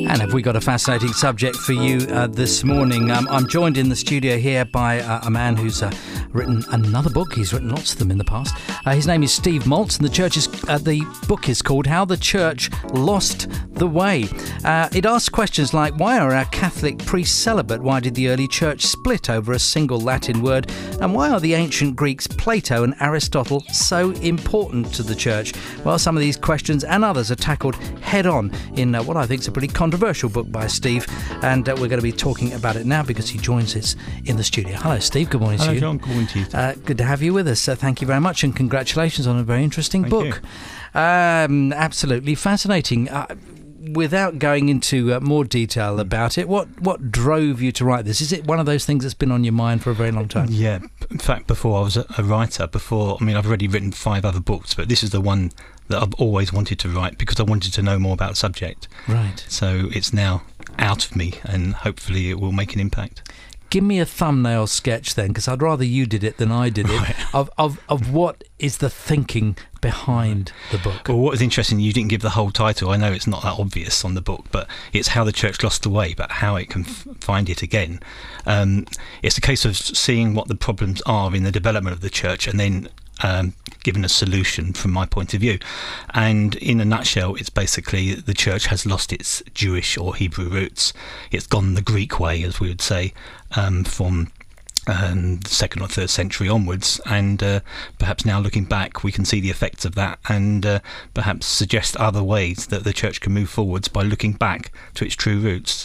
And have we got a fascinating subject for you this morning? I'm joined in the studio here by a man who's written another book. He's written lots of them in the past. His name is Steve Maltz, and the book is called How the Church Lost the Way. It asks questions like, why are our Catholic priests celibate? Why did the early church split over a single Latin word? And why are the ancient Greeks Plato and Aristotle so important to the church? Well, some of these questions and others are tackled head-on in what I think is a pretty controversial book by Steve, and we're going to be talking about it now because he joins us in the studio. Hello, Steve. Good morning to you. Hello, John. Good morning to you. Good to have you with us. Thank you very much, and congratulations on a very interesting book. Absolutely fascinating. Without going into more detail about it, what drove you to write this? Is it one of those things that's been on your mind for a very long time? Yeah. In fact, before I was a writer, I've already written 5 other books, but this is the one that I've always wanted to write because I wanted to know more about the subject. Right. So it's now out of me, and hopefully it will make an impact. Give me a thumbnail sketch then, because I'd rather you did it than I did it, of what is the thinking behind the book. Well, what was interesting, you didn't give the whole title. I know it's not that obvious on the book, but it's How the Church Lost the Way, but how it can find it again. It's a case of seeing what the problems are in the development of the church and then given a solution from my point of view. And in a nutshell, it's basically the church has lost its Jewish or Hebrew roots. It's gone the Greek way, as we would say, from the 2nd or 3rd century onwards, and perhaps now looking back we can see the effects of that, and perhaps suggest other ways that the church can move forwards by looking back to its true roots.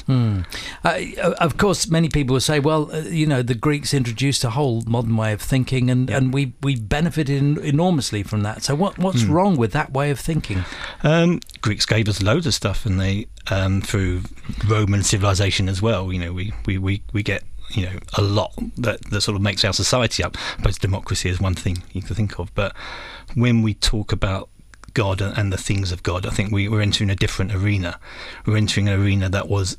Of course, many people will say, well, the Greeks introduced a whole modern way of thinking, and we benefited enormously from that. So what's wrong with that way of thinking? Greeks gave us loads of stuff, and they through Roman civilization as well. We get a lot that sort of makes our society up. But democracy is one thing you can think of. But when we talk about God and the things of God, I think we're entering a different arena. We're entering an arena that was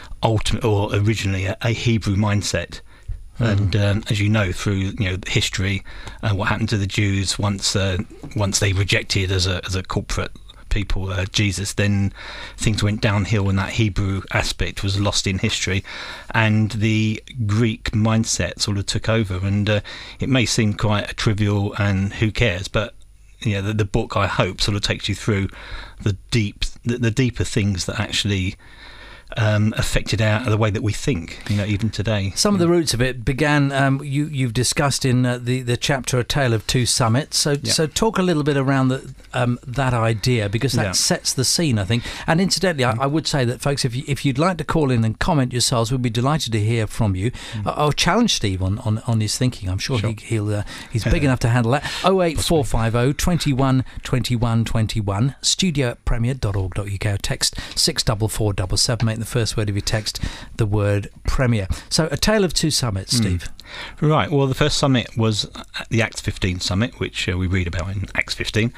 originally a Hebrew mindset. And as you know, through history, what happened to the Jews once they rejected as a corporate people Jesus, then things went downhill, and that Hebrew aspect was lost in history, and the Greek mindset sort of took over. And it may seem quite trivial and who cares, but the book, I hope, sort of takes you through the deeper things that actually affected the way that we think, even today. Some of the roots of it began, you've discussed in the chapter A Tale of Two Summits. So talk a little bit around that idea, because that sets the scene, I think. And incidentally, I would say that, folks, if you'd like to call in and comment yourselves, we'd be delighted to hear from you. I'll challenge Steve on his thinking. I'm sure. He's big enough to handle that. 08450 21 21 21, studio@premier.org.uk, text 64477. Make the first word of your text the word Premier. So A Tale of Two Summits, Steve. Right. Well, the first summit was the Acts 15 summit, which we read about in Acts 15.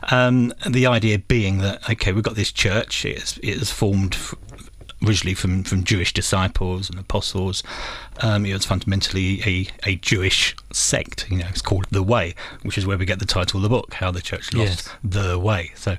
The idea being that, okay, we've got this church. It is formed originally from Jewish disciples and apostles. It was fundamentally a Jewish sect. It's called The Way, which is where we get the title of the book, How the Church Lost the Way. So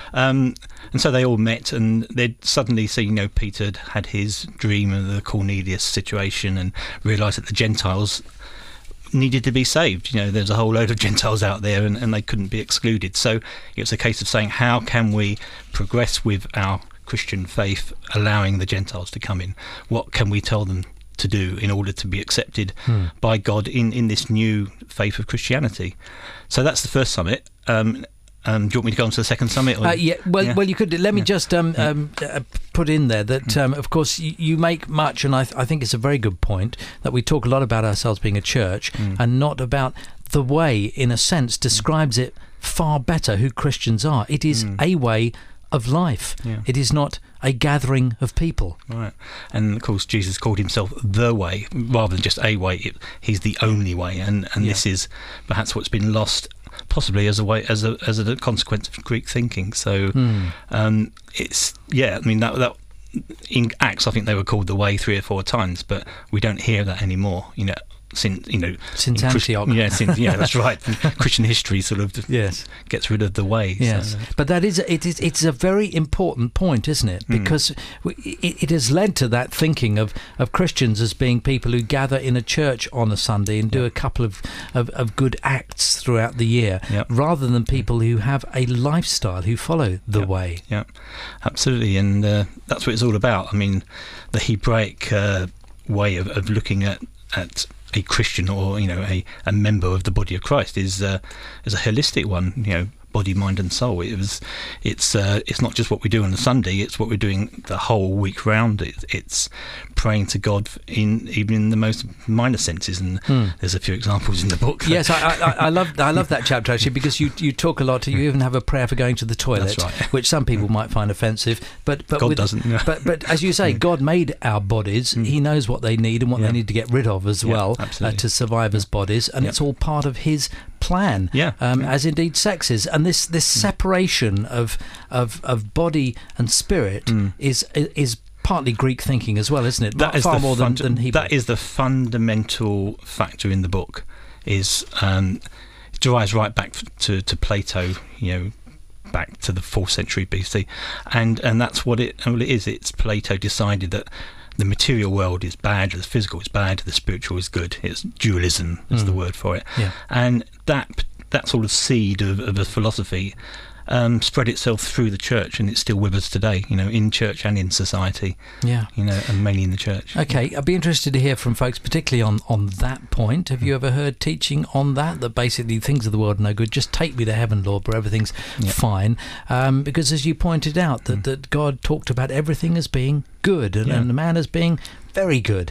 and so they all met, and they'd suddenly see, Peter had his dream of the Cornelius situation and realised that the Gentiles needed to be saved. There's a whole load of Gentiles out there, and they couldn't be excluded. So it was a case of saying, how can we progress with our Christian faith, allowing the Gentiles to come in? What can we tell them to do in order to be accepted by God in this new faith of Christianity? So that's the first summit. Do you want me to go on to the second summit? Well, you could. Let me just put in there that, of course, you make much, and I think it's a very good point, that we talk a lot about ourselves being a church and not about the way, in a sense, describes it far better who Christians are. It is a way of life. It is not a gathering of people. Right. And of course Jesus called himself the way rather than just a way. He's the only way, and this is perhaps what's been lost, possibly as a consequence of Greek thinking. So it's that in Acts I think they were called the way 3 or 4 times, but we don't hear that anymore. since Antioch. That's right. Christian history sort of gets rid of the way. Yes, so. But it's a very important point, isn't it? Because it has led to that thinking of Christians as being people who gather in a church on a Sunday and do a couple of good acts throughout the year, rather than people who have a lifestyle, who follow the way. Yeah, absolutely, and that's what it's all about. I mean, the Hebraic way of looking at a Christian, or a member of the body of Christ, is a holistic one. Body, mind, and soul. It's not just what we do on a Sunday; it's what we're doing the whole week round. It's praying to God even in the most minor senses, and there's a few examples in the book. Yes, I love that chapter actually, because you talk a lot. You even have a prayer for going to the toilet, that's right. which some people might find offensive, but God doesn't. No. But as you say, God made our bodies. He knows what they need and what they need to get rid of as well to survive as bodies, and it's all part of His plan. As indeed sex is, and this separation of body and spirit is partly Greek thinking as well, isn't it? That is far more than Hebrew. That is the fundamental factor in the book. It derives right back to Plato, back to the 4th century BC, and that's what it is. It's Plato decided that the material world is bad, the physical is bad, the spiritual is good. It's dualism is the word for it. And that sort of seed of a philosophy spread itself through the church, and it's still with us today, in church and in society, and mainly in the church. Okay, I'd be interested to hear from folks, particularly on that point. Have you ever heard teaching on that basically things of the world are no good, just take me to heaven, Lord, where everything's fine? Because as you pointed out, that God talked about everything as being good and the man as being very good,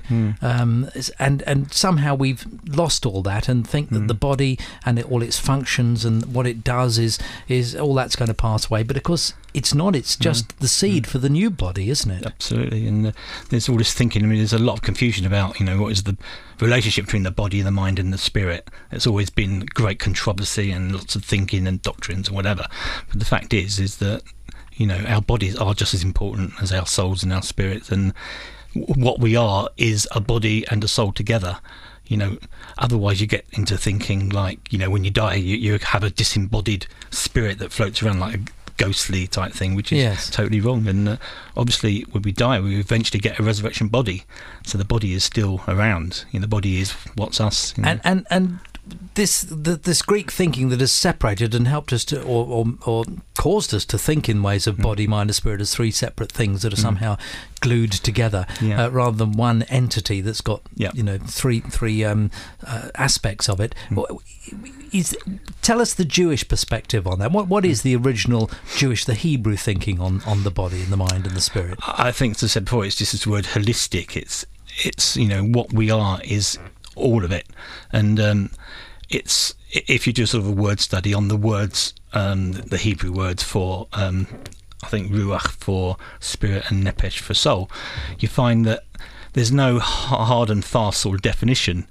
and somehow we've lost all that and think that the body and all its functions and what it does is all that's going to pass away. But of course it's not. It's just the seed for the new body, isn't it? Absolutely. And there's all this thinking. I mean, there's a lot of confusion about what is the relationship between the body and the mind and the spirit. It's always been great controversy and lots of thinking and doctrines and whatever. But the fact is that our bodies are just as important as our souls and our spirits, and what we are is a body and a soul together. Otherwise you get into thinking like, when you die, you have a disembodied spirit that floats around like a ghostly type thing, which is totally wrong. And obviously when we die, we eventually get a resurrection body, so the body is still around. The body is what's us. And this Greek thinking that has separated and helped us to, or caused us to think in ways of body, mind, and spirit as three separate things that are somehow glued together, rather than one entity that's got three aspects of it. Tell us the Jewish perspective on that. What is the original Jewish, the Hebrew thinking on the body and the mind and the spirit? I think, as I said before, it's just this word holistic. It's what we are is all of it, and it's, if you do sort of a word study on the words, the Hebrew words for I think ruach for spirit and nephesh for soul, you find that there's no hard and fast sort of definition.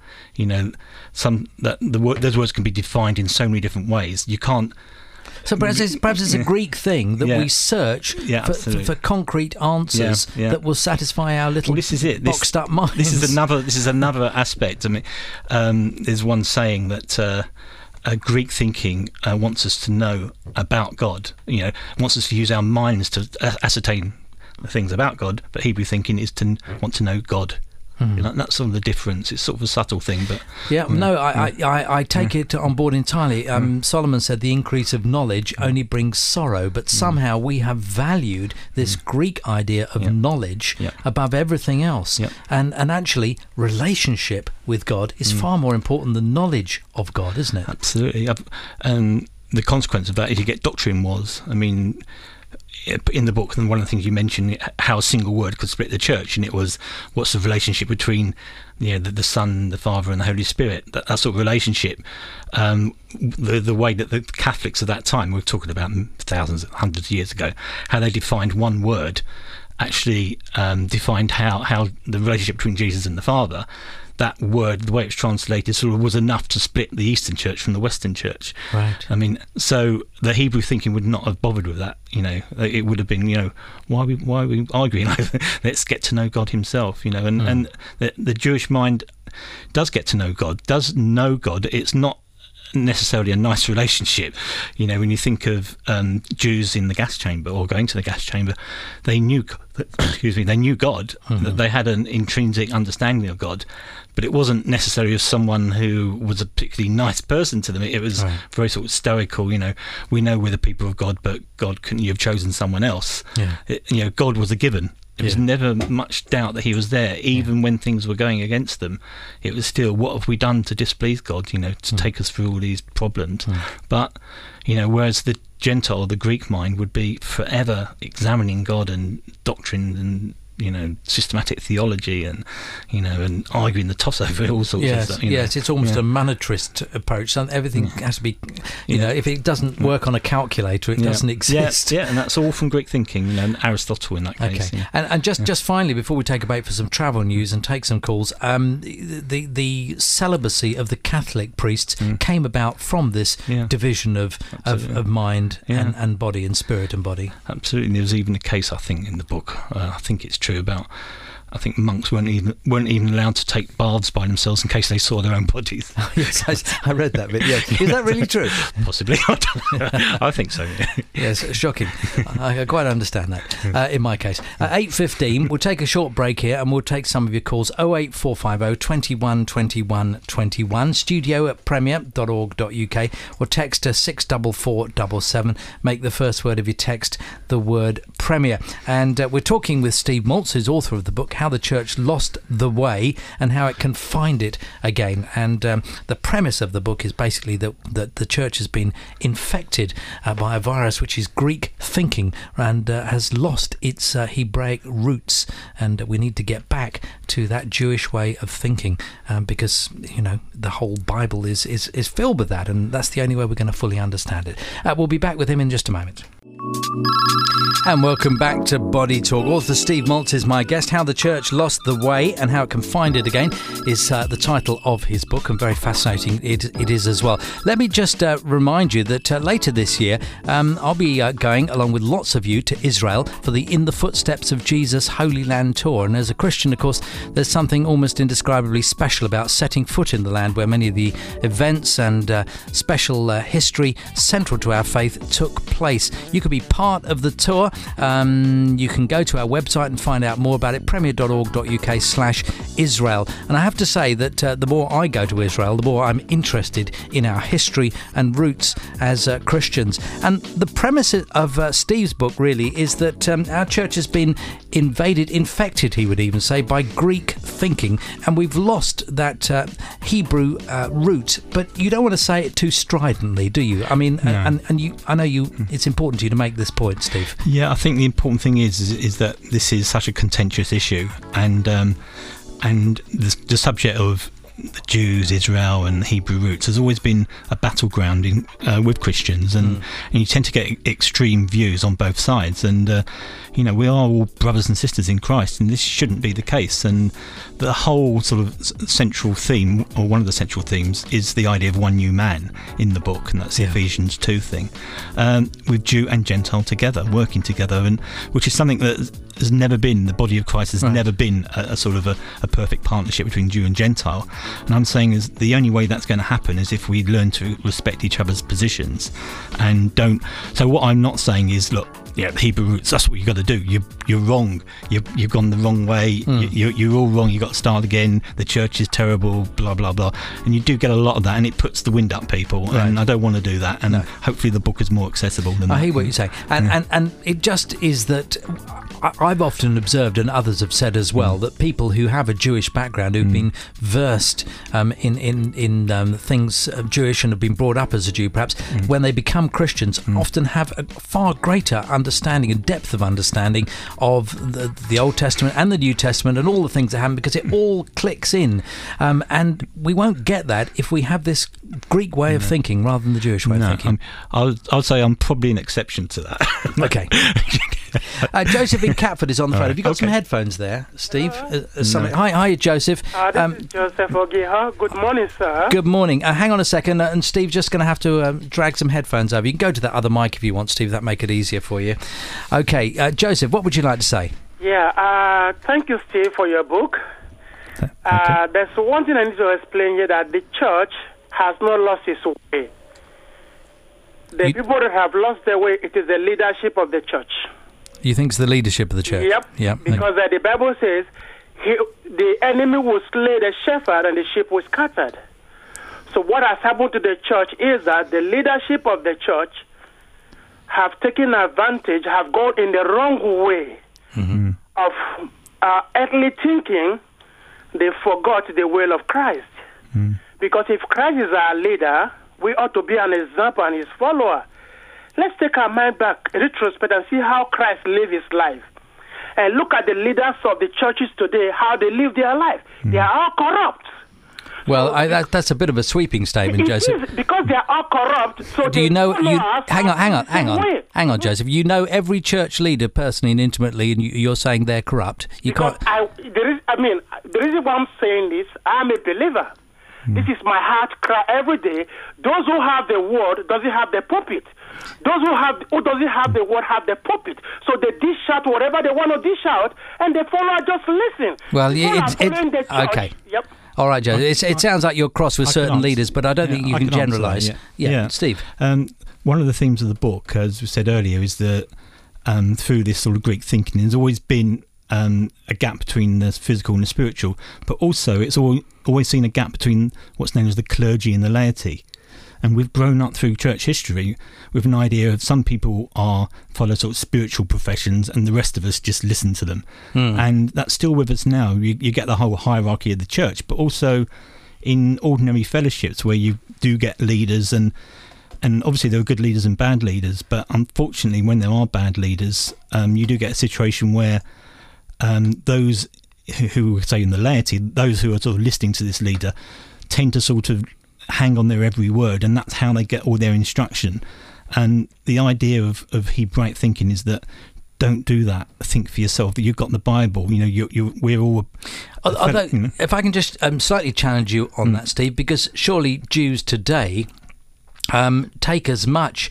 Those words can be defined in so many different ways. You can't. So perhaps it's a Greek thing that we search for concrete answers that will satisfy our little boxed up minds. This is another aspect. I mean, there's one saying that Greek thinking wants us to know about God. Wants us to use our minds to ascertain the things about God. But Hebrew thinking is to want to know God. That's sort of the difference. It's sort of a subtle thing, but I take it on board entirely. Solomon said the increase of knowledge only brings sorrow, but somehow we have valued this Greek idea of knowledge above everything else, and actually relationship with God is far more important than knowledge of God, isn't it? Absolutely. And the consequence of that is you get doctrine wars. I mean, in the book, and one of the things you mentioned, how a single word could split the church, and it was, what's the relationship between the Son, the Father, and the Holy Spirit? That sort of relationship. The way that the Catholics of that time, we're talking about thousands, hundreds of years ago, how they defined one word, actually defined how the relationship between Jesus and the Father. that word, the way it's translated, sort of was enough to split the Eastern Church from the Western Church. Right. I mean, so the Hebrew thinking would not have bothered with that. It would have been, why are we arguing over? Let's get to know God Himself. And the Jewish mind does get to know God, does know God. It's not necessarily a nice relationship. When you think of Jews in the gas chamber or going to the gas chamber, they knew they knew God. That they had an intrinsic understanding of God, but it wasn't necessarily of someone who was a particularly nice person to them. It was very sort of stoical. We know we're the people of God, but God, couldn't you have chosen someone else? God was a given. There was never much doubt that He was there, even when things were going against them. It was still, what have we done to displease God, to take us through all these problems? But, whereas the Gentile, the Greek mind, would be forever examining God and doctrine and, systematic theology and, and arguing the toss over all sorts of stuff. Yes, it's almost a monetarist approach. Everything has to be, if it doesn't work on a calculator, it doesn't exist. Yeah, and that's all from Greek thinking, and Aristotle in that case. Okay. And just finally, before we take a break for some travel news and take some calls, the celibacy of the Catholic priests came about from this division of mind and body and spirit and body. Absolutely. There was even a case, I think, in the book, I think it's true, about I think monks weren't even allowed to take baths by themselves in case they saw their own bodies. Yes, I read that bit. Yes. Is that really true? Possibly. I think so. Yes, shocking. I quite understand that. In my case, 8:15. We'll take a short break here, and we'll take some of your calls. 08450 21 21 21. studio@premier.org.uk, or text to 64477. Make the first word of your text the word Premier. And we're talking with Steve Maltz, who's author of the book How the Church Lost the Way and How It Can Find It Again. And the premise of the book is basically that the church has been infected by a virus which is Greek thinking and has lost its Hebraic roots, and we need to get back to that Jewish way of thinking because the whole Bible is filled with that, and that's the only way we're going to fully understand it. We'll be back with him in just a moment. And welcome back to Body Talk. Author Steve Maltz is my guest. How the Church Lost the Way and How It Can Find It Again is the title of his book, and very fascinating it is as well. Let me just remind you that later this year I'll be going, along with lots of you, to Israel for the In the Footsteps of Jesus Holy Land Tour. And as a Christian, of course, there's something almost indescribably special about setting foot in the land where many of the events and special history central to our faith took place. You could be part of the tour. You can go to our website and find out more about it, premier.org.uk/Israel. And I have to say that the more I go to Israel, the more I'm interested in our history and roots as Christians. And the premise of Steve's book really is that our church has been infected, he would even say, by Greek thinking, and we've lost that Hebrew root. But you don't want to say it too stridently, do you? I mean, no. I know it's important to you to make this point, Steve. Yeah, I think the important thing is that this is such a contentious issue, and the subject of the Jews, Israel and Hebrew roots has always been a battleground with Christians, and you tend to get extreme views on both sides, and we are all brothers and sisters in Christ, and this shouldn't be the case. And the whole sort of central theme, or one of the central themes, is the idea of one new man in the book, and that's the Ephesians 2 thing, with Jew and Gentile together, working together, and which is something that has never been, the body of Christ has never been a sort of a perfect partnership between Jew and Gentile. And I'm saying is the only way that's going to happen is if we learn to respect each other's positions and don't. So what I'm not saying is, look, the Hebrew roots, that's what you got to do. You're wrong. You've gone the wrong way. You're all wrong. You got to start again. The church is terrible. Blah blah blah. And you do get a lot of that, and it puts the wind up people. Right. And I don't want to do that. And hopefully the book is more accessible than that. I hear what you're saying, and it just is that. I've often observed, and others have said as well, that people who have a Jewish background, who've been versed in things Jewish and have been brought up as a Jew, perhaps, when they become Christians, often have a far greater understanding and depth of understanding of the Old Testament and the New Testament and all the things that happen, because it all clicks in. And we won't get that if we have this Greek way of thinking rather than the Jewish way of thinking. I'll say I'm probably an exception to that. Okay. Joseph in Catford is on the phone. Right. Have you got Okay. some headphones there, Steve? No. Hi, Joseph. This is Joseph Ogiha. Good morning, sir. Good morning. Hang on a second, and Steve's just going to have to drag some headphones over. You can go to that other mic if you want, Steve. That'll make it easier for you. Okay, Joseph, what would you like to say? Yeah, thank you, Steve, for your book. Okay. There's one thing I need to explain here, that the church has not lost its way. The people that have lost their way, it is the leadership of the church. You think it's the leadership of the church? Yep. Because the Bible says the enemy will slay the shepherd and the sheep will scattered. So what has happened to the church is that the leadership of the church have taken advantage, have gone in the wrong way of earthly thinking. They forgot the will of Christ. Because if Christ is our leader, we ought to be an example and his follower. Let's take our mind back in retrospect and see how Christ lived his life. And look at the leaders of the churches today, how they live their life. They are all corrupt. Well, that's a bit of a sweeping statement, Joseph. It is, because they are all corrupt. So Do you know? Hang on, Joseph. You know every church leader personally and intimately, and you're saying they're corrupt. The reason why I'm saying this, I'm a believer. This is my heart cry every day. Those who have the word doesn't have the pulpit. Those who doesn't have the word have the pulpit. So they dish out whatever they want to dish out, and the follower just listen. Well, it's okay. Yep. All right, Joseph. It sounds like you're cross with certain leaders, but I don't think you can generalise. Yeah, Steve. One of the themes of the book, as we said earlier, is that through this sort of Greek thinking, there's always been a gap between the physical and the spiritual, but also it's always seen a gap between what's known as the clergy and the laity. And we've grown up through church history with an idea of some people follow sort of spiritual professions and the rest of us just listen to them. And that's still with us now. You get the whole hierarchy of the church, but also in ordinary fellowships where you do get leaders and obviously there are good leaders and bad leaders, but unfortunately when there are bad leaders, you do get a situation where those who say in the laity, those who are sort of listening to this leader tend to sort of hang on their every word, and that's how they get all their instruction. And the idea of Hebraic thinking is that don't do that. Think for yourself. You've got the Bible. We're all. Although, if I can just slightly challenge you on that, Steve, because surely Jews today take as much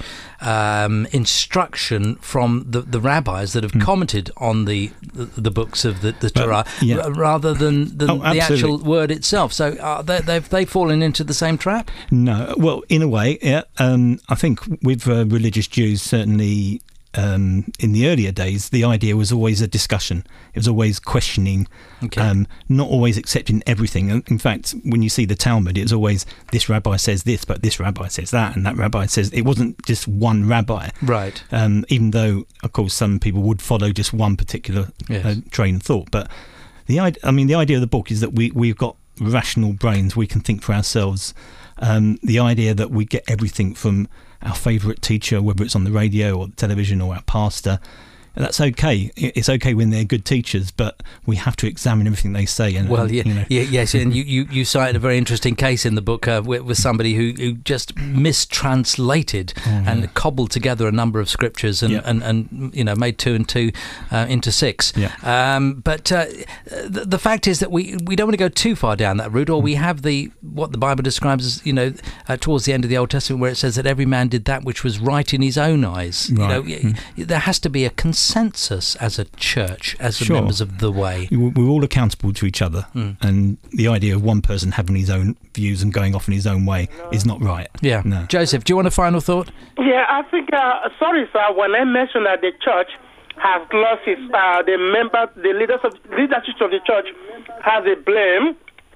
instruction from the rabbis that have commented on the books of the Torah rather than the actual word itself. So they've fallen into the same trap? No. Well, in a way, yeah. I think with religious Jews, certainly in the earlier days, the idea was always a discussion. It was always questioning, not always accepting everything. In fact, when you see the Talmud, it's always this rabbi says this, but this rabbi says that, and that rabbi says. It wasn't just one rabbi, right? Even though, of course, some people would follow just one particular train of thought. But the idea of the book is that we've got rational brains. We can think for ourselves. The idea that we get everything from our favourite teacher, whether it's on the radio or the television or our pastor, that's okay. It's okay when they're good teachers, but we have to examine everything they say. Yes, and you cite a very interesting case in the book with somebody who just mistranslated and cobbled together a number of scriptures and made 2 and 2 into 6. But the fact is that we don't want to go too far down that route, or we have what the Bible describes as towards the end of the Old Testament, where it says that every man did that which was right in his own eyes. Right. There has to be a consensus as a church, as the members of the way. We're all accountable to each other, and the idea of one person having his own views and going off in his own way is not right. Yeah. No. Joseph, do you want a final thought? Yeah, I think, sorry, sir, when I mentioned that the church has lost its, the leadership of the church has a blame,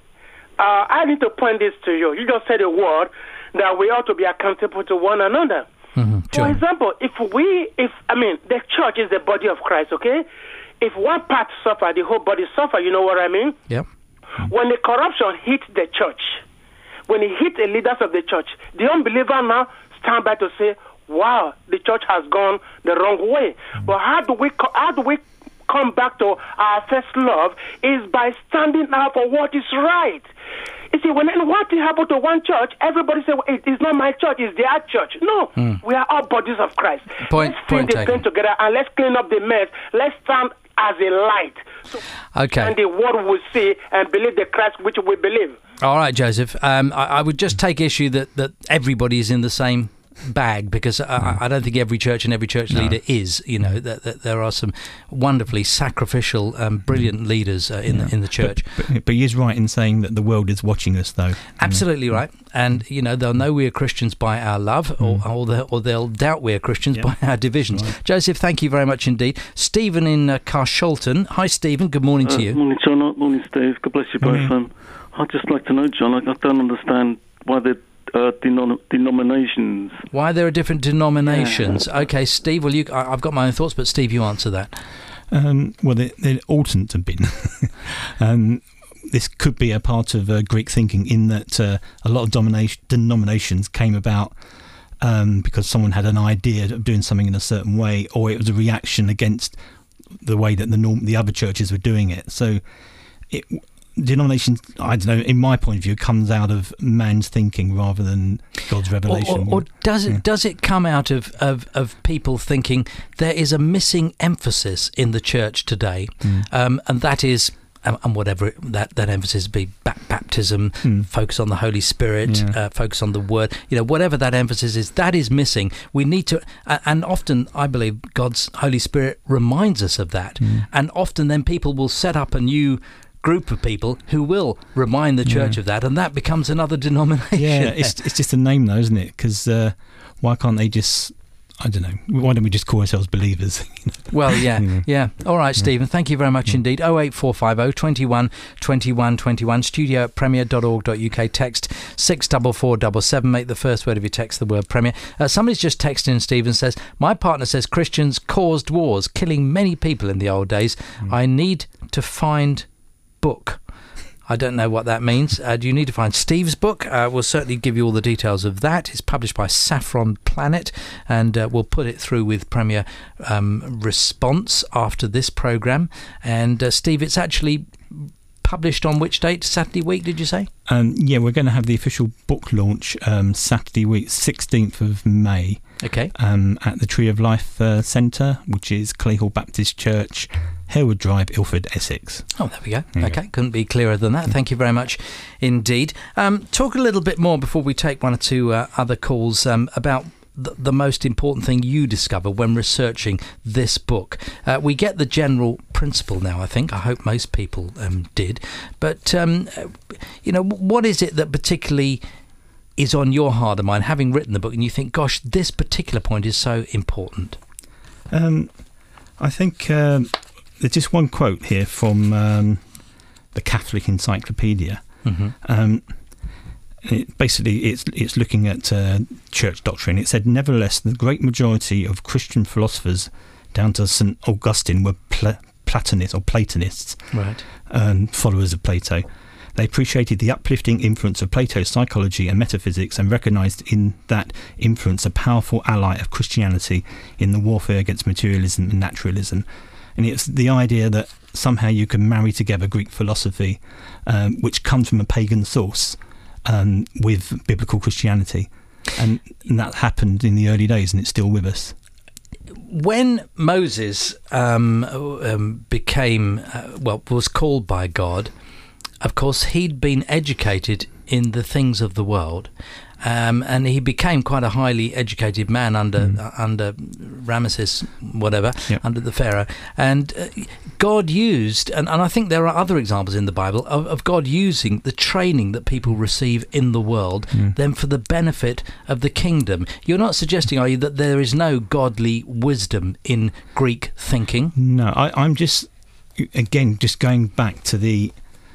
I need to point this to you. You just said a word that we ought to be accountable to one another. For example, the church is the body of Christ, okay? If one part suffer, the whole body suffer, you know what I mean? Yep. When the corruption hit the church, when it hit the leaders of the church, the unbeliever now stand by to say, wow, the church has gone the wrong way. But how do we come back to our first love is by standing out for what is right. You see, when what happened to one church, everybody say, well, it's not my church, it's their church. No, we are all bodies of Christ. Let's sing the pain together and let's clean up the mess. Let's stand as a light. So, and the world will see and believe the Christ which we believe. All right, Joseph. I would just take issue that everybody is in the same bag, because I don't think every church and every church leader is. That there are some wonderfully sacrificial, brilliant leaders in the church. But he is right in saying that the world is watching us, though. Absolutely right. And they'll know we are Christians by our love, or they'll doubt we are Christians by our divisions. Right. Joseph, thank you very much indeed. Stephen in Carshalton. Hi, Stephen. Good morning to you. Morning, John. Morning, Steve. God bless you both. I'd just like to know, John, I don't understand why the denominations. Why there are different denominations? Yeah. Okay, Steve. Well, I've got my own thoughts, but Steve, you answer that. Well, they oughtn't to have been. This could be a part of Greek thinking, in that a lot of denominations came about because someone had an idea of doing something in a certain way, or it was a reaction against the way that the other churches were doing it. So denomination, I don't know, in my point of view, comes out of man's thinking rather than God's revelation. Or does it come out of people thinking there is a missing emphasis in the church today, and that is, and whatever that emphasis be, baptism, focus on the Holy Spirit, focus on the Word, whatever that emphasis is, that is missing. We need to, and often I believe God's Holy Spirit reminds us of that, and often then people will set up a new group of people who will remind the church of that, and that becomes another denomination. Yeah, it's just a name though, isn't it? Because why can't they just, I don't know, why don't we just call ourselves believers? Well, yeah. All right, Stephen, thank you very much indeed. 08450 21 21 21, studio@premier.org.uk, text 64477, make the first word of your text the word Premier. Somebody's just texted in, Stephen says, my partner says Christians caused wars, killing many people in the old days. I need to find book. I don't know what that means. Do you need to find Steve's book? We'll certainly give you all the details of that. It's published by Saffron Planet, and we'll put it through with Premier response after this programme. And Steve, it's actually published on which date? Saturday week, did you say? We're going to have the official book launch Saturday week, 16th of May. Okay. At the Tree of Life Centre, which is Clayhall Baptist Church, Harewood Drive, Ilford, Essex. Oh, there we go. Okay, couldn't be clearer than that. Thank you very much indeed. Talk a little bit more before we take one or two other calls about the most important thing you discover when researching this book. We get the general principle now, I think. I hope most people did. But, what is it that particularly is on your heart and mind, having written the book, and you think, gosh, this particular point is so important? I think there's just one quote here from the Catholic Encyclopedia. It's looking at church doctrine. It said, nevertheless, the great majority of Christian philosophers, down to St. Augustine, were Platonists, right, followers of Plato. They appreciated the uplifting influence of Plato's psychology and metaphysics, and recognised in that influence a powerful ally of Christianity in the warfare against materialism and naturalism. And it's the idea that somehow you can marry together Greek philosophy, which comes from a pagan source, with biblical Christianity. And that happened in the early days, and it's still with us. When Moses was called by God, of course, he'd been educated in the things of the world, and he became quite a highly educated man under Ramesses, under the Pharaoh. And God used, and I think there are other examples in the Bible of God using the training that people receive in the world, then for the benefit of the kingdom. You're not suggesting, are you, that there is no godly wisdom in Greek thinking? No, I'm just going back to the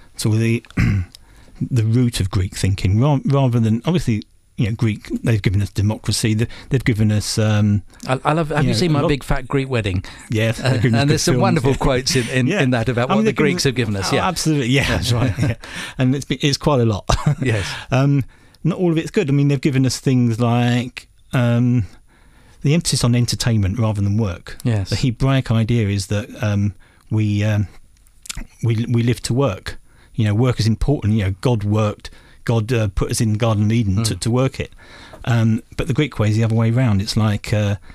root of Greek thinking, rather than, obviously, Greek, they've given us democracy, they've given us... I love, have you seen My Big Fat Greek Wedding? Yes. And there's some wonderful quotes in that about what the Greeks have given us. Yeah, absolutely, yeah, that's right. Yeah. And it's quite a lot. Yes. Not all of it's good. I mean, they've given us things like the emphasis on entertainment rather than work. Yes. The Hebraic idea is that we live to work. work is important. God worked. God put us in the Garden of Eden to work it. But the Greek way is the other way around. It's like,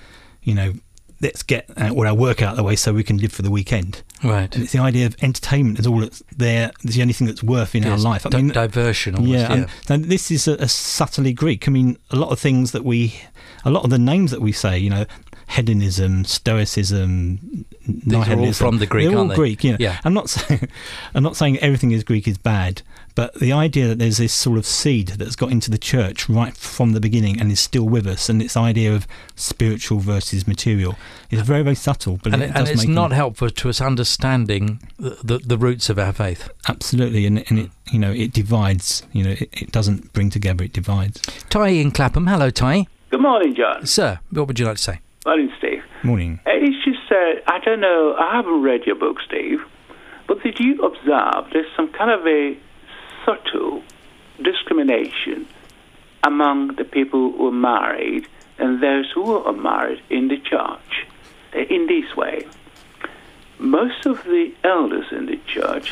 let's get all our work out of the way so we can live for the weekend. Right. And it's the idea of entertainment is all that's there. It's the only thing that's worth in our life. Diversion almost, And this is a subtly Greek. I mean, a lot of the names that we say, hedonism, stoicism, these are all from the Greek, they're all aren't they? Greek, yeah. I'm not saying everything is Greek is bad, but the idea that there's this sort of seed that's got into the church right from the beginning and is still with us, and this idea of spiritual versus material is very, very subtle. But it's not helpful to us understanding the roots of our faith. Absolutely, and it divides. It doesn't bring together; it divides. Ty in Clapham, hello, Ty. Good morning, John. Sir, what would you like to say? Morning, Steve. Morning. It's just, I don't know, I haven't read your book, Steve, but did you observe there's some kind of a subtle discrimination among the people who are married and those who are married in the church in this way? Most of the elders in the church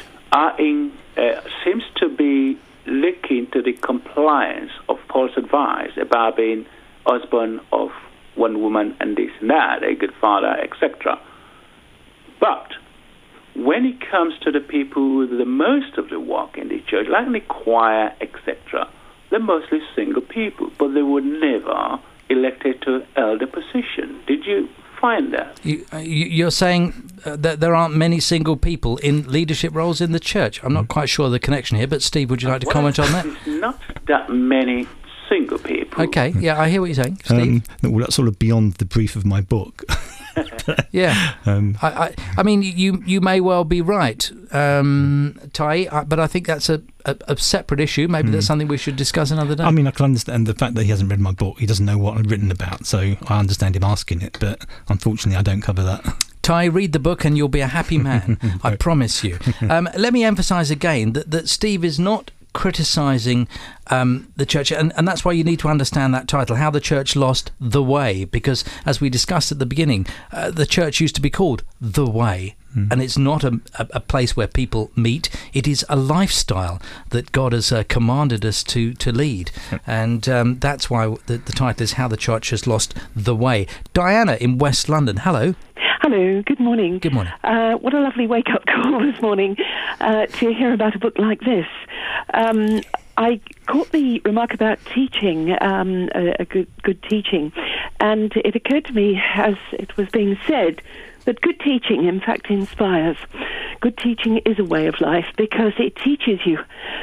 seems to be looking to the compliance of Paul's advice about being husband of one woman and this and that, a good father, etc. But when it comes to the people who do the most of the work in the church, like the choir, etc., they're mostly single people, but they were never elected to elder position. Did you find that? You're saying that there aren't many single people in leadership roles in the church. I'm not quite sure of the connection here, but Steve, would you like to comment on that? There's not that many single people. Okay, yeah, I hear what you're saying, Steve. Well, that's sort of beyond the brief of my book. Yeah. I mean, you may well be right, Ty, but I think that's a separate issue. Maybe that's something we should discuss another day. I mean, I can understand the fact that he hasn't read my book. He doesn't know what I've written about, so I understand him asking it, but unfortunately I don't cover that. Ty, read the book and you'll be a happy man. I promise you. Let me emphasise again that Steve is not criticising the church, and that's why you need to understand that title, How the Church Lost the Way, because as we discussed at the beginning, the church used to be called The Way, and it's not a place where people meet. It is a lifestyle that God has commanded us to lead, and that's why the title is How the Church Has Lost the Way. Diana in West London, hello. Hello, good morning. Good morning. What a lovely wake-up call this morning to hear about a book like this. I caught the remark about teaching, a good teaching, and it occurred to me as it was being said that good teaching, in fact, inspires. Good teaching is a way of life because it teaches you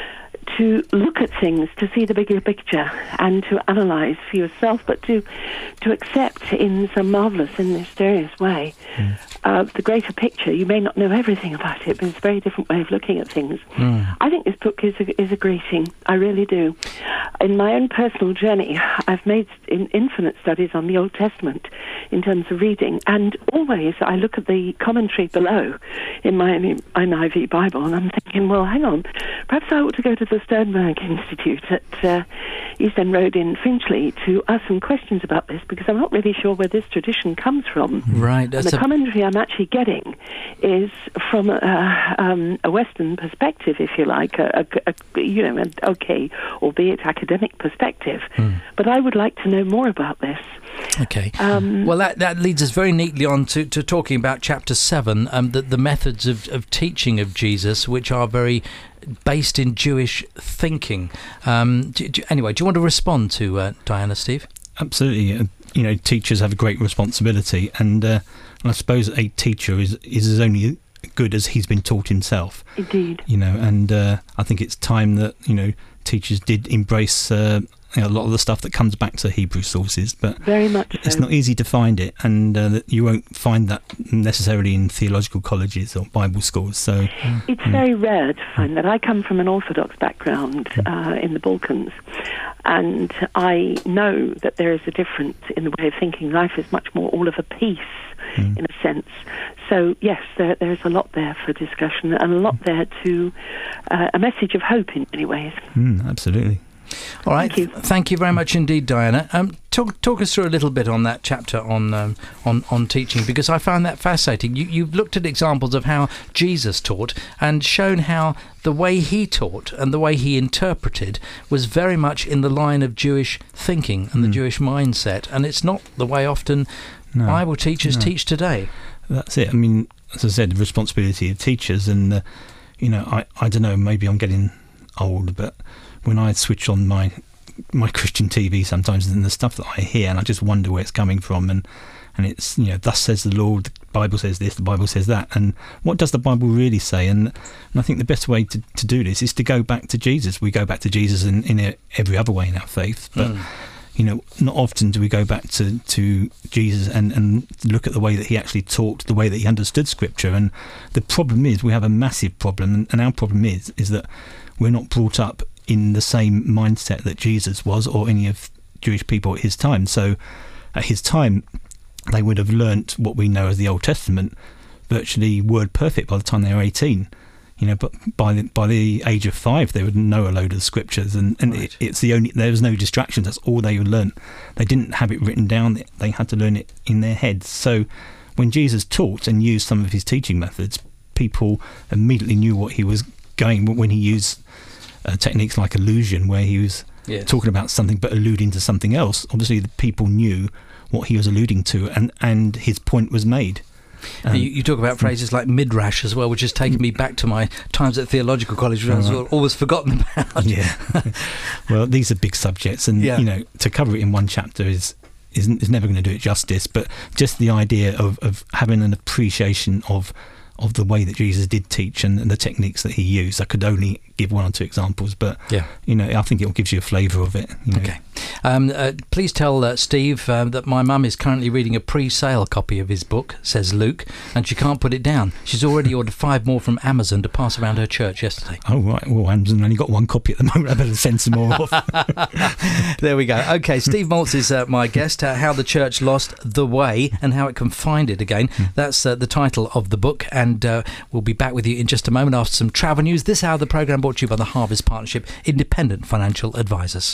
to look at things, to see the bigger picture, and to analyse for yourself, but to accept in some marvellous and mysterious way the greater picture. You may not know everything about it, but it's a very different way of looking at things. I think this book is a greeting. I really do. In my own personal journey, I've made infinite studies on the Old Testament in terms of reading, and always I look at the commentary below in my NIV Bible, and I'm thinking, well, hang on, perhaps I ought to go to the Sternberg Institute at East End Road in Finchley to ask some questions about this, because I'm not really sure where this tradition comes from. Right. And the commentary I'm actually getting is from a Western perspective, if you like, an okay, albeit academic perspective. But I would like to know more about this. Okay. Well, that leads us very neatly on to talking about chapter 7, the methods of teaching of Jesus, which are very based in Jewish thinking. Anyway, do you want to respond to Diana, Steve? Absolutely. Teachers have a great responsibility, and I suppose a teacher is as only good as he's been taught himself. Indeed. And I think it's time that teachers did embrace a lot of the stuff that comes back to Hebrew sources, but very much it's not easy to find it, and you won't find that necessarily in theological colleges or Bible schools. So it's very rare to find that. I come from an Orthodox background in the Balkans, and I know that there is a difference in the way of thinking. Life is much more all of a piece, in a sense. So yes, there's a lot there for discussion, and a lot there to a message of hope in many ways. Absolutely. All right. Thank you. Thank you very much indeed, Diana. Talk us through a little bit on that chapter on teaching, because I found that fascinating. You've looked at examples of how Jesus taught and shown how the way he taught and the way he interpreted was very much in the line of Jewish thinking and the Jewish mindset, and it's not the way often Bible teachers teach today. That's it. I mean, as I said, the responsibility of teachers, and I don't know, maybe I'm getting old, but when I switch on my Christian TV sometimes, and the stuff that I hear, and I just wonder where it's coming from, and it's, thus says the Lord, the Bible says this, the Bible says that, and what does the Bible really say? And I think the best way to do this is to go back to Jesus. We go back to Jesus in every other way in our faith, but not often do we go back to Jesus and look at the way that he actually talked, the way that he understood Scripture. And the problem is, we have a massive problem, and our problem is that we're not brought up in the same mindset that Jesus was, or any of Jewish people at his time. So at his time, they would have learnt what we know as the Old Testament virtually word perfect by the time they were 18. But by the age of 5, they would know a load of scriptures, and right. There was no distractions. That's all they would learn. They didn't have it written down. They had to learn it in their heads. So when Jesus taught and used some of his teaching methods, people immediately knew what he was going. When he used techniques like allusion, where he was talking about something but alluding to something else, obviously the people knew what he was alluding to, and his point was made. You talk about phrases like midrash as well, which has taken me back to my times at theological college, which I've always forgotten about. Yeah. Well, these are big subjects, and to cover it in one chapter is never going to do it justice. But just the idea of having an appreciation of the way that Jesus did teach and the techniques that he used. I could only give one or two examples, but I think it gives you a flavour of it. Okay. Please tell Steve that my mum is currently reading a pre-sale copy of his book, says Luke, and she can't put it down. She's already ordered 5 more from Amazon to pass around her church yesterday. Oh, right. Well, Amazon only got 1 copy at the moment. I better send some more off. There we go. Okay, Steve Maltz is my guest. How the Church Lost the Way and How It Can Find It Again. That's the title of the book, and we'll be back with you in just a moment after some travel news. This hour of the programme brought to you by the Harvest Partnership, independent financial advisors.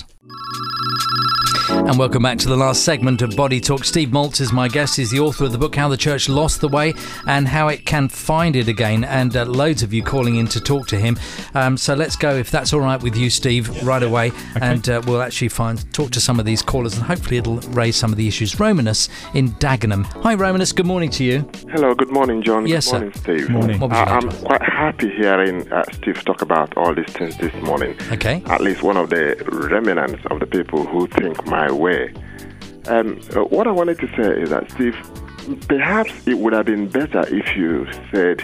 And welcome back to the last segment of Body Talk. Steve Maltz is my guest. He's the author of the book How the Church Lost the Way and How It Can Find It Again, and loads of you calling in to talk to him. So let's go, if that's all right with you, Steve, right away. Okay. And we'll actually talk to some of these callers, and hopefully it'll raise some of the issues. Romanus in Dagenham. Hi, Romanus. Good morning to you. Hello. Good morning, John. Yes, good morning, sir. Steve. Morning. I'm quite happy hearing Steve talk about all these things this morning. Okay. At least one of the remnants of the people who think my way. What I wanted to say is that, Steve, perhaps it would have been better if you said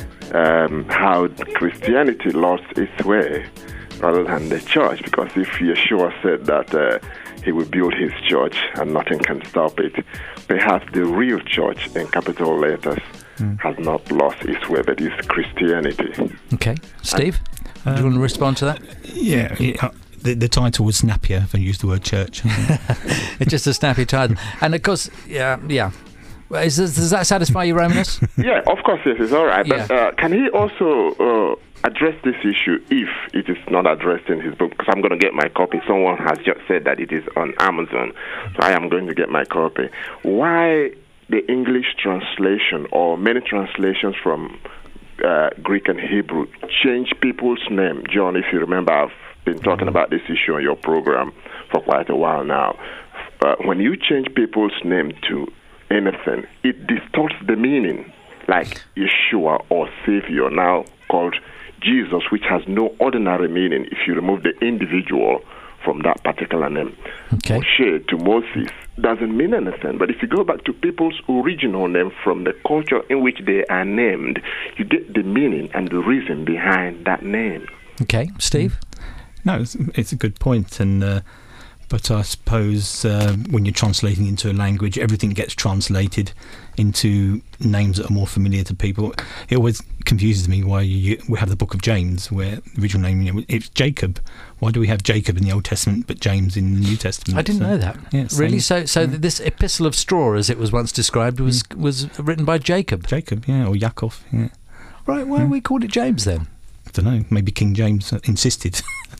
how Christianity lost its way rather than the church, because if Yeshua said that he would build his church and nothing can stop it, perhaps the real church in capital letters has not lost its way, but it's Christianity. Okay. Steve, do you want to respond to that? Yeah. The title was snappier if I used the word church. It's just a snappy title. And of course, yeah. Does that satisfy you, Romanus? Yeah, of course, yes, it's all right. Yeah. But can he also address this issue if it is not addressed in his book? Because I'm going to get my copy. Someone has just said that it is on Amazon, so I am going to get my copy. Why the English translation or many translations from Greek and Hebrew change people's name? John, if you remember, I've been talking about this issue on your program for quite a while now. When you change people's name to anything, it distorts the meaning, like Yeshua or Savior, now called Jesus, which has no ordinary meaning if you remove the individual from that particular name. Okay. Moshe to Moses doesn't mean anything, but if you go back to people's original name from the culture in which they are named, you get the meaning and the reason behind that name. Okay, Steve? No, it's a good point, and but I suppose when you're translating into a language, everything gets translated into names that are more familiar to people. It always confuses me why we have the Book of James, where the original name it's Jacob. Why do we have Jacob in the Old Testament but James in the New Testament? I didn't know that. Yeah, really? So this epistle of straw, as it was once described, was written by Jacob. Jacob, yeah, or Yaakov, yeah. Right. Why we called it James then? I don't know. Maybe King James insisted. I don't know.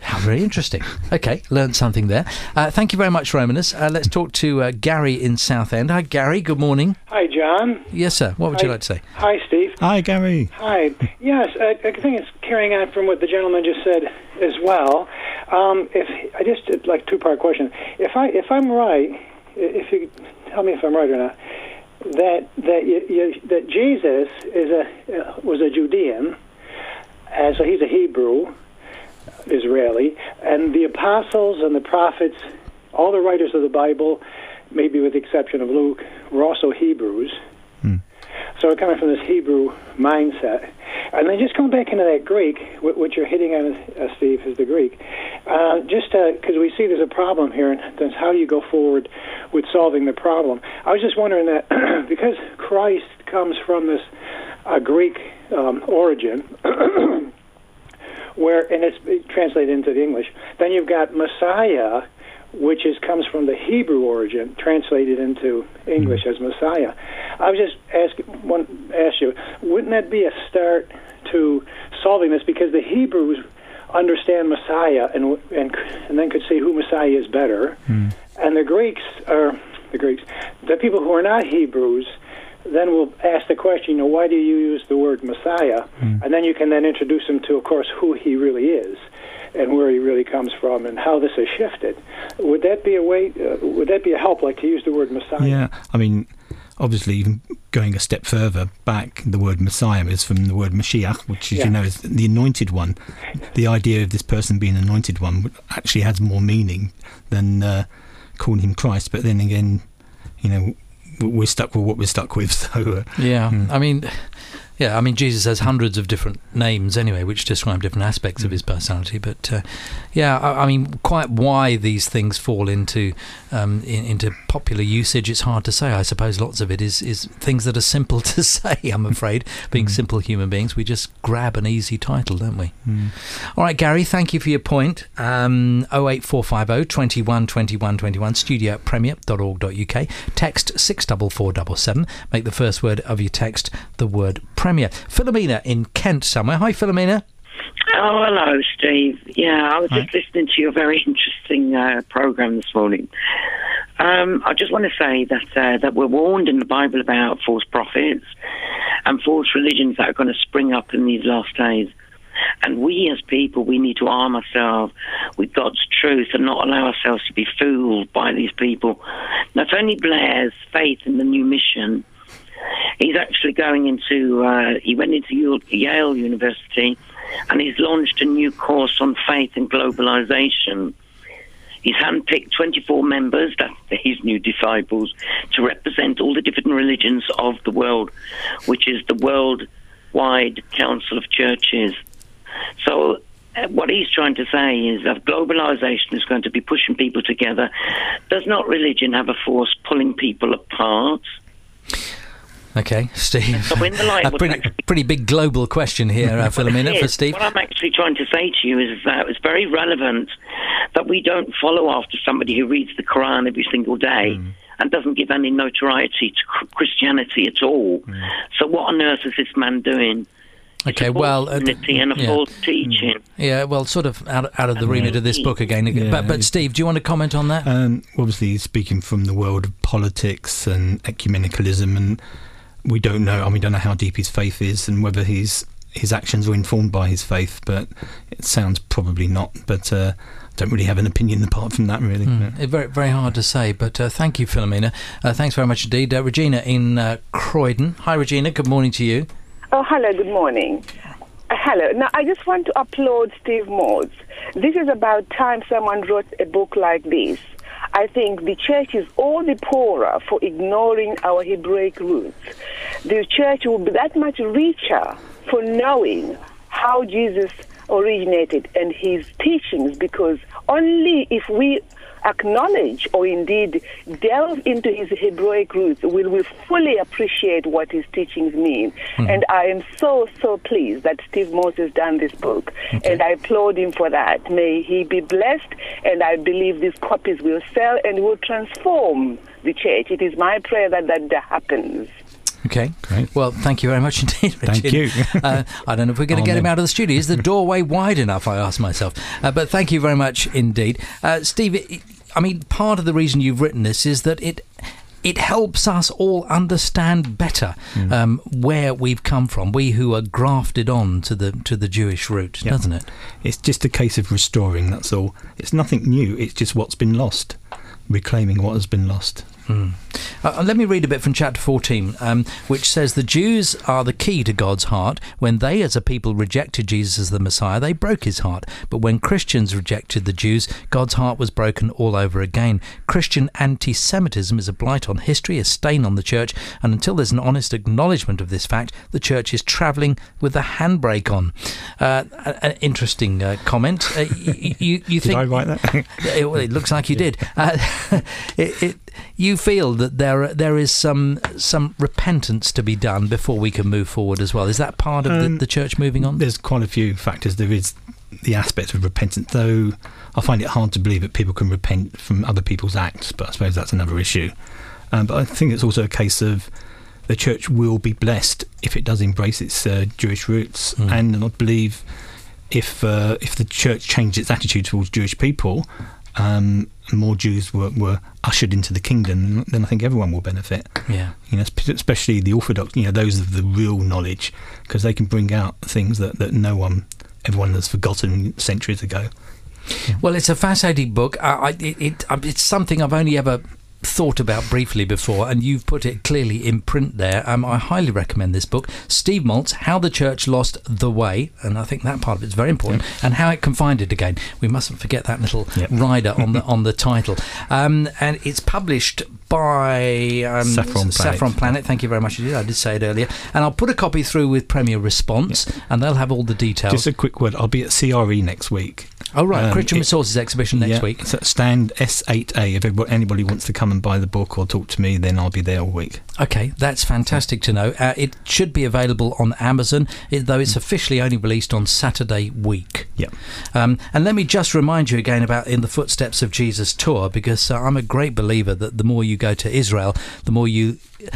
How very interesting. Okay, learned something there. Thank you very much, Romanus. Let's talk to Gary in Southend. Hi, Gary. Good morning. Hi, John. Yes, sir. What would you like to say? Hi, Steve. Hi, Gary. Hi. Yes, I think it's carrying on from what the gentleman just said as well. If I just did like two-part question. If I'm right, if you tell me if I'm right or not, that Jesus was a Judean, so he's a Hebrew, Israeli, and the apostles and the prophets, all the writers of the Bible, maybe with the exception of Luke, were also Hebrews. So we're coming from this Hebrew mindset. And then just going back into that Greek, what you're hitting on, Steve, is the Greek. Just because we see there's a problem here, and then how do you go forward with solving the problem? I was just wondering that because Christ comes from this Greek origin, and it's translated into the English, then you've got Messiah, which comes from the Hebrew origin, translated into English as Messiah. I was just ask you, wouldn't that be a start to solving this? Because the Hebrews understand Messiah and then could see who Messiah is better, and the people who are not Hebrews then will ask the question, why do you use the word Messiah? And then you can then introduce them to, of course, who he really is and where he really comes from and how this has shifted. Would that be a way? Would that be a help, like to use the word Messiah? Yeah, I mean, obviously, even going a step further back, the word Messiah is from the word Mashiach, which, as you know, is the anointed one. The idea of this person being anointed one actually has more meaning than calling him Christ. But then again, we're stuck with what we're stuck with. So I mean, Jesus has hundreds of different names anyway, which describe different aspects of his personality. But I mean, quite why these things fall into popular usage, it's hard to say. I suppose lots of it is things that are simple to say. I'm afraid, being simple human beings, we just grab an easy title, don't we? All right, Gary, thank you for your point. 08450 21 21 21, studio@premier.org.uk. Text 64477. Make the first word of your text the word Premier. Philomena in Kent somewhere. Hi, Philomena. Oh, hello, Steve. Yeah, I was just listening to your very interesting programme this morning. I just want to say that we're warned in the Bible about false prophets and false religions that are going to spring up in these last days. And we as people, we need to arm ourselves with God's truth and not allow ourselves to be fooled by these people. Now, Tony Blair's faith in the new mission, he's actually he went into Yale University and he's launched a new course on faith and globalization. He's handpicked 24 members, that's his new disciples, to represent all the different religions of the world, which is the Worldwide Council of Churches. So what he's trying to say is that globalization is going to be pushing people together. Does not religion have a force pulling people apart? Okay, Steve. So in the light pretty big global question here, Philomena, for Steve. What I'm actually trying to say to you is that it's very relevant that we don't follow after somebody who reads the Quran every single day and doesn't give any notoriety to Christianity at all. So what on earth is this man doing? Okay, well, and a false teaching. Yeah, well, sort of out of the remit of this book again. Yeah, but Steve, do you want to comment on that? Obviously, speaking from the world of politics and ecumenicalism, and we don't know how deep his faith is and whether his actions are informed by his faith. But it sounds probably not. But don't really have an opinion apart from that, really. Very, very hard to say. But thank you, Philomena. Thanks very much indeed, Regina in Croydon. Hi, Regina. Good morning to you. Oh, hello, good morning. Hello. Now, I just want to applaud Steve Moss. This is about time someone wrote a book like this. I think the church is all the poorer for ignoring our Hebraic roots. The church will be that much richer for knowing how Jesus originated and his teachings, because only if we acknowledge or indeed delve into his Hebraic roots will we fully appreciate what his teachings mean. And I am so pleased that Steve Moss has done this book, and I applaud him for that. May he be blessed, and I believe these copies will sell and will transform the church. It is my prayer that happens. Okay. Great. Well, thank you very much indeed, Richard. Thank you. I don't know if we're going to get him out of the studio. Is the doorway wide enough, I ask myself. But thank you very much indeed. Steve, I mean, part of the reason you've written this is that it helps us all understand better where we've come from, we who are grafted on to the Jewish root, doesn't it? It's just a case of restoring, that's all. It's nothing new, it's just what's been lost, reclaiming what has been lost. Let me read a bit from chapter 14, which says, the Jews are the key to God's heart. When they as a people rejected Jesus as the Messiah, they broke his heart. But when Christians rejected the Jews, God's heart was broken all over again. Christian anti-Semitism is a blight on history, a stain on the church, and until there's an honest acknowledgement of this fact, the church is travelling with the handbrake on. An interesting comment. You think, did I write that? It looks like you did. You feel that there is some repentance to be done before we can move forward as well. Is that part of the church moving on? There's quite a few factors. There is the aspect of repentance, though I find it hard to believe that people can repent from other people's acts, but I suppose that's another issue. But I think it's also a case of the church will be blessed if it does embrace its Jewish roots, and I believe if the church changed its attitude towards Jewish people, more Jews were ushered into the kingdom, then I think everyone will benefit. Yeah, especially the Orthodox, those of the real knowledge, because they can bring out things that everyone has forgotten centuries ago. Yeah. Well, it's a fascinating book. It's something I've only ever thought about briefly before, and you've put it clearly in print there. I highly recommend this book. Steve Maltz, How the Church Lost the Way, and I think that part of it's very important, and how it can find it again. We mustn't forget that little rider on the title. And it's published by Saffron Planet. Thank you very much indeed. I did say it earlier. And I'll put a copy through with Premier Response, and they'll have all the details. Just a quick word. I'll be at CRE next week. Oh, right. Christian Resources exhibition next week. So stand S8A. If anybody wants to come and buy the book or talk to me, then I'll be there all week. Okay, that's fantastic to know. It should be available on Amazon, though it's officially only released on Saturday week. Yep. And let me just remind you again about In the Footsteps of Jesus tour, because I'm a great believer that the more you go to Israel, the more you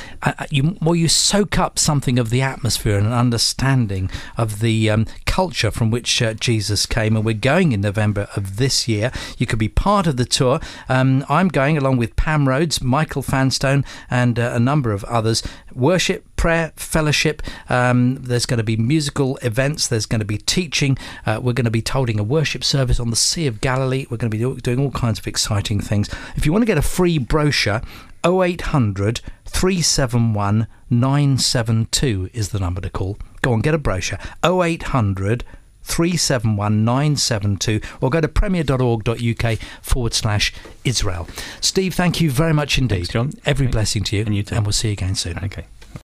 soak up something of the atmosphere and an understanding of the culture from which Jesus came. And we're going in November of this year. You could be part of the tour. I'm going along with Pam Rhodes, Michael Fanstone, and a number of others. Worship, prayer, fellowship. There's going to be musical events. There's going to be teaching. We're going to be holding a worship service on the Sea of Galilee. We're going to be doing all kinds of exciting things. If you want to get a free brochure, 0800 371 972 is the number to call. Go on, get a brochure. 0800 371 972, or go to premier.org.uk/Israel. Steve, thank you very much indeed. Thanks, John. Every blessing to you. And you too. And we'll see you again soon. Okay.